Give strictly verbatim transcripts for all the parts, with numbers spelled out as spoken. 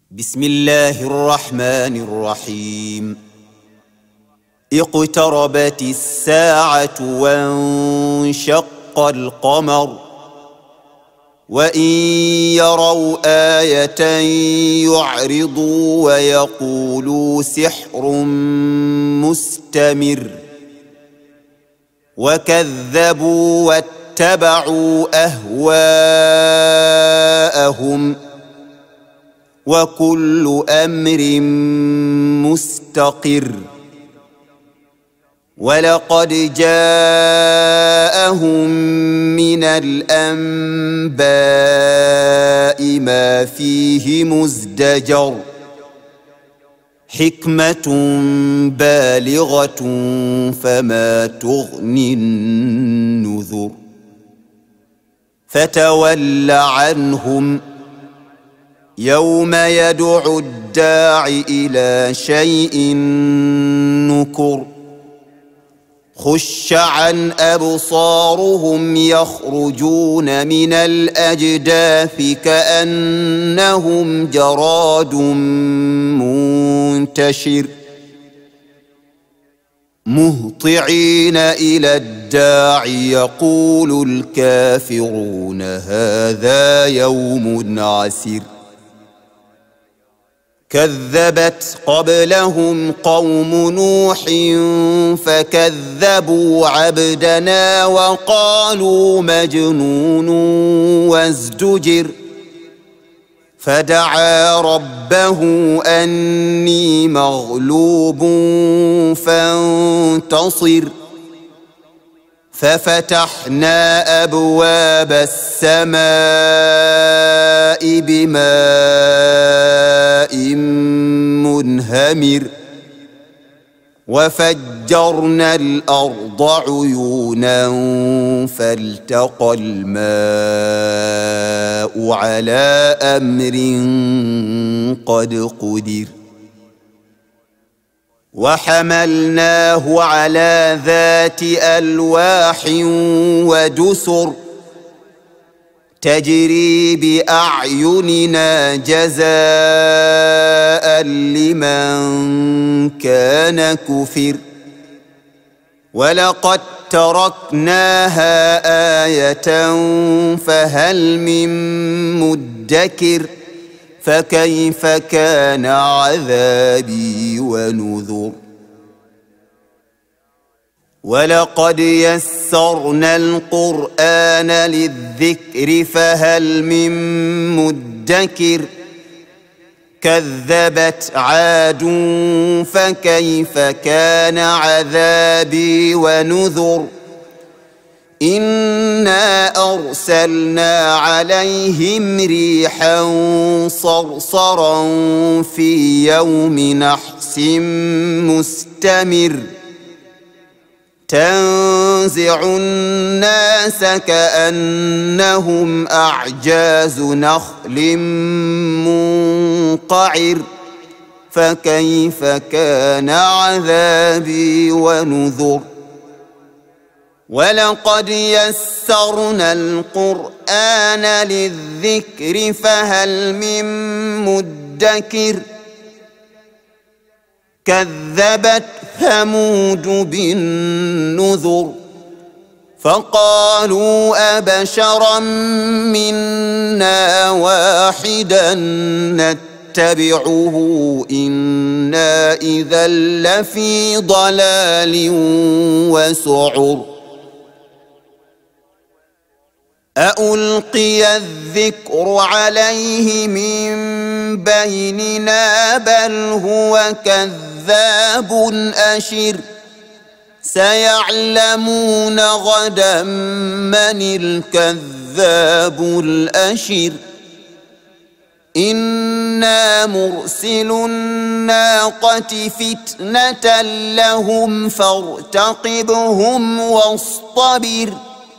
بسم الله الرحمن الرحيم. اقتربت الساعة وانشق القمر وإن يروا آية يعرضوا ويقولوا سحر مستمر وكذبوا واتبعوا أهواءهم وكل أمر مستقر. ولقد جاءهم من الأنباء ما فيه مزدجر حكمة بالغة فما تغني النذر. فتول عنهم يوم يدعو الداع إلى شيء نكر. خش عن أبصارهم يخرجون من الأجداث كأنهم جراد منتشر مهطعين إلى الداع يقول الكافرون هذا يوم عسر. كذبت قبلهم قوم نوح فكذبوا عبدنا وقالوا مجنون وازدجر. فدعا ربه أني مغلوب فانتصر. ففتحنا أبواب السماء بماء منهمر وفجرنا الأرض عيونا فالتقى الماء على أمر قد قدر. وحملناه على ذات ألواح ودسر تجري بأعيننا جزاء لمن كان كفر. ولقد تركناها آية فهل من مدكر. فكيف كان عذابي ونذر. ولقد يسرنا القرآن للذكر فهل من مدكر. كذبت عاد فكيف كان عذابي ونذر. إنا أرسلنا عليهم ريحا صرصرا في يوم نحس مستمر تنزع الناس كأنهم أعجاز نخل منقعر. فكيف كان عذابي ونذر. ولقد يسرنا القرآن للذكر فهل من مدكر. كذبت ثمود بالنذر فقالوا أبشرا منا واحدا نتبعه إنا إذا لفي ضلال وسعر. أألقي الذكر عليه من بيننا بل هو كذاب أشر. سيعلمون غدا من الكذاب الأشر. إنا مرسل الناقة فتنة لهم فارتقبهم واصطبر.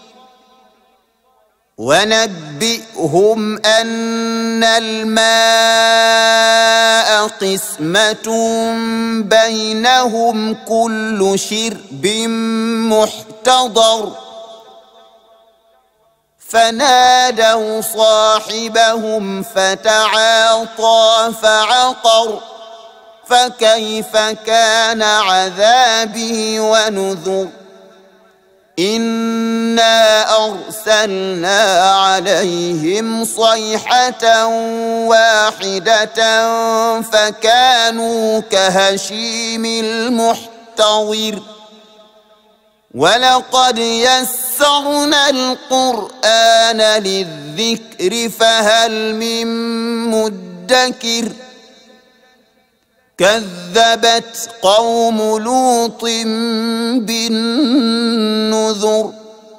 ونبئهم أن الماء قسمة بينهم كل شرب محتضر. فنادوا صاحبهم فتعاطى فعقر فكيف كان عذابي ونذر إنا أرسلنا عليهم صيحة واحدة فكانوا كهشيم المحتضر ولقد يسرنا القرآن للذكر فهل من مدكر كذبت قوم لوط بالنذر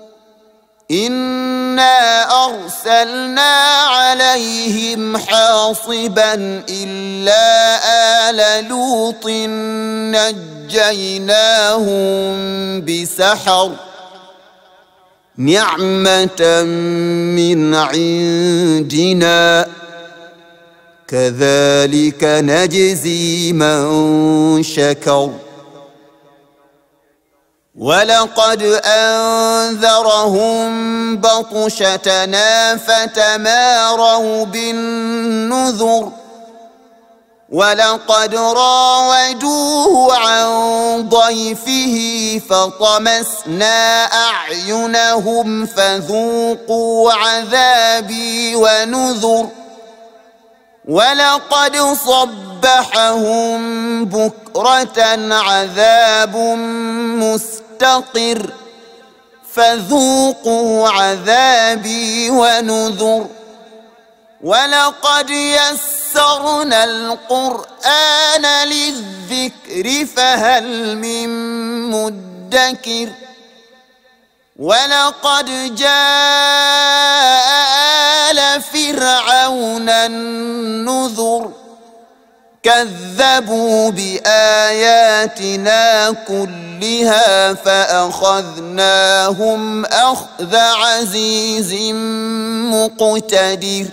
إنا أرسلنا عليهم حاصبا إلا آل لوط نجيناهم بسحر نعمة من عندنا كذلك نجزي من شكر ولقد أنذرهم بطشتنا فتماروا بالنذر ولقد راودوه عن ضيفه فطمسنا أعينهم فذوقوا عذابي ونذر ولقد صبحهم بكرة عذاب مستقر فذوقوا عذابي ونذر ولقد يسرنا القرآن للذكر فهل من مدكر ولقد جاء آل فرعون النذر كذبوا بآياتنا كلها فأخذناهم أخذ عزيز مقتدر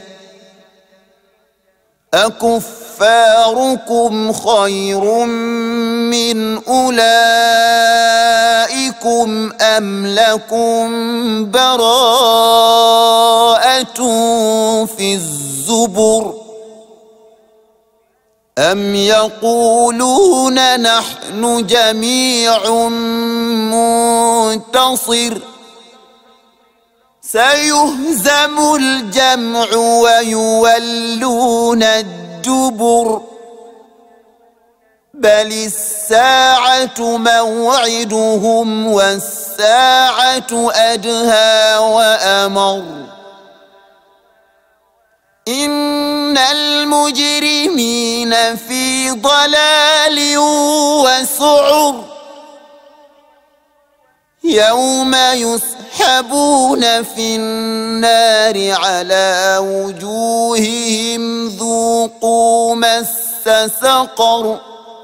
أكفاركم خير من أولئكم أم لكم براءة في الزبر أم يقولون نحن جميع منتصر سيهزم الجمع ويولون الدبر بل الساعة موعدهم والساعة أدهى وأمر إن المجرمين في ضلال وسعر يوم يسحبون في النار على وجوههم ذوقوا مس سقر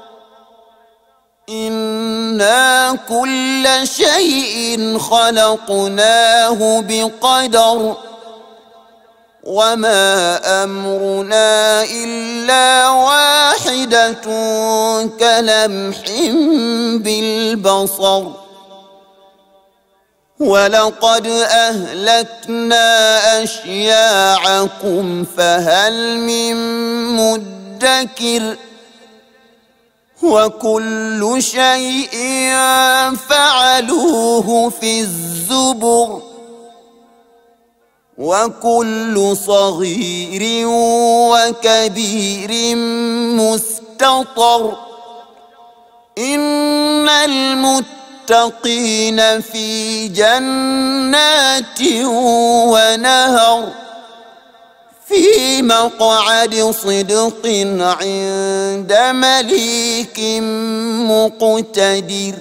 إنا كل شيء خلقناه بقدر وما أمرنا إلا واحدة كلمح بالبصر ولقد أهلكنا أشياعكم فهل من مدكر وكل شيء فعلوه في الزبر وكل صغير وكبير مستطر إن المتقين في جنات ونهر في مقعد صدق عند مليك مقتدر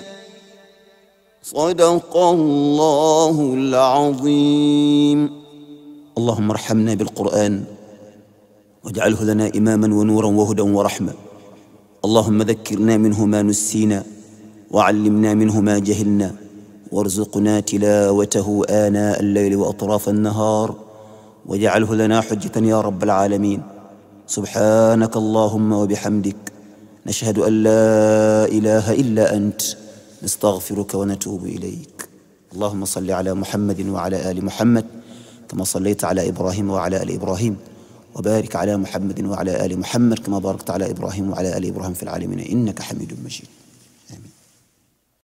صدق الله العظيم. اللهم ارحمنا بالقرآن واجعله لنا إماما ونورا وهدى ورحمة. اللهم ذكرنا منه ما نسينا وعلمنا منه ما جهلنا وارزقنا تلاوته آناء الليل وأطراف النهار واجعله لنا حجة يا رب العالمين. سبحانك اللهم وبحمدك نشهد أن لا إله إلا أنت نستغفرك ونتوب إليك. اللهم صل على محمد وعلى آل محمد كما صليت على إبراهيم وعلى آل إبراهيم، وبارك على محمد وعلى آل محمد كما باركت على إبراهيم وعلى آل إبراهيم في العالمين إنك حميد مجيد.